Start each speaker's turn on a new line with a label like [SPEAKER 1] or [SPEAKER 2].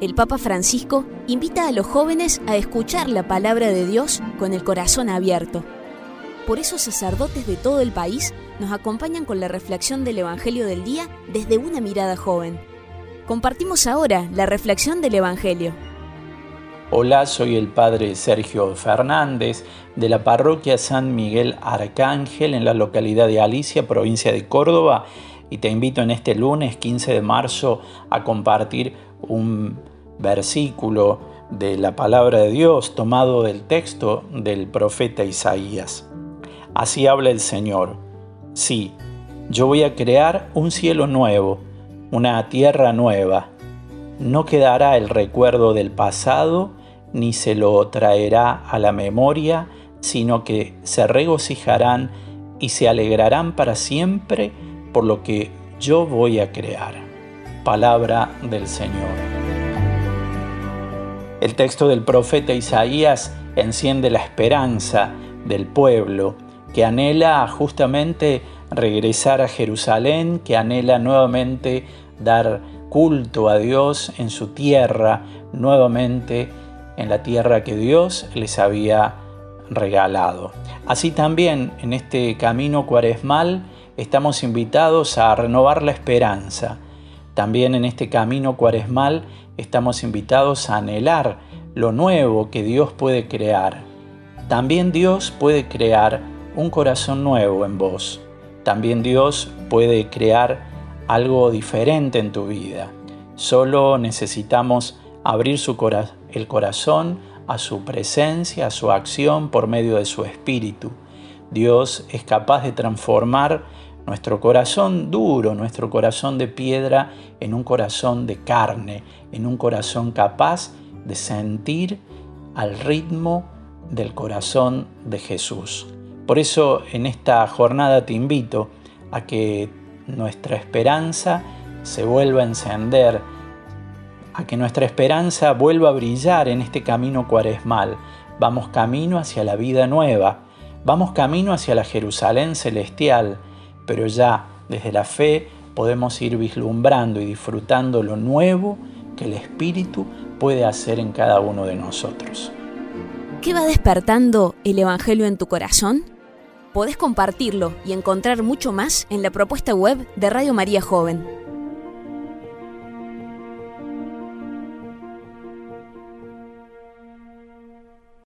[SPEAKER 1] el Papa Francisco invita a los jóvenes a escuchar la palabra de Dios con el corazón abierto. Por eso sacerdotes de todo el país nos acompañan con la reflexión del Evangelio del día desde una mirada joven. Compartimos ahora la reflexión del Evangelio.
[SPEAKER 2] Hola, soy el Padre Sergio Fernández de la Parroquia San Miguel Arcángel en la localidad de Alicia, provincia de Córdoba, y te invito en este lunes 15 de marzo a compartir un versículo de la palabra de Dios tomado del texto del profeta Isaías. Así habla el Señor: sí, yo voy a crear un cielo nuevo, una tierra nueva. No quedará el recuerdo del pasado, ni se lo traerá a la memoria, sino que se regocijarán y se alegrarán para siempre por lo que yo voy a crear. Palabra del Señor. El texto del profeta Isaías enciende la esperanza del pueblo que anhela justamente regresar a Jerusalén, que anhela nuevamente dar culto a Dios en su tierra, nuevamente en la tierra que Dios les había regalado. Así también en este camino cuaresmal estamos invitados a renovar la esperanza. También en este camino cuaresmal estamos invitados a anhelar lo nuevo que Dios puede crear. También Dios puede crear un corazón nuevo en vos. También Dios puede crear algo diferente en tu vida. Solo necesitamos abrir el corazón a su presencia, a su acción por medio de su Espíritu. Dios es capaz de transformar nuestro corazón duro, nuestro corazón de piedra, en un corazón de carne, en un corazón capaz de sentir al ritmo del corazón de Jesús. Por eso en esta jornada te invito a que nuestra esperanza se vuelva a encender, a que nuestra esperanza vuelva a brillar en este camino cuaresmal. Vamos camino hacia la vida nueva, vamos camino hacia la Jerusalén celestial, pero ya desde la fe podemos ir vislumbrando y disfrutando lo nuevo que el Espíritu puede hacer en cada uno de nosotros.
[SPEAKER 1] ¿Qué va despertando el Evangelio en tu corazón? Podés compartirlo y encontrar mucho más en la propuesta web de Radio María Joven.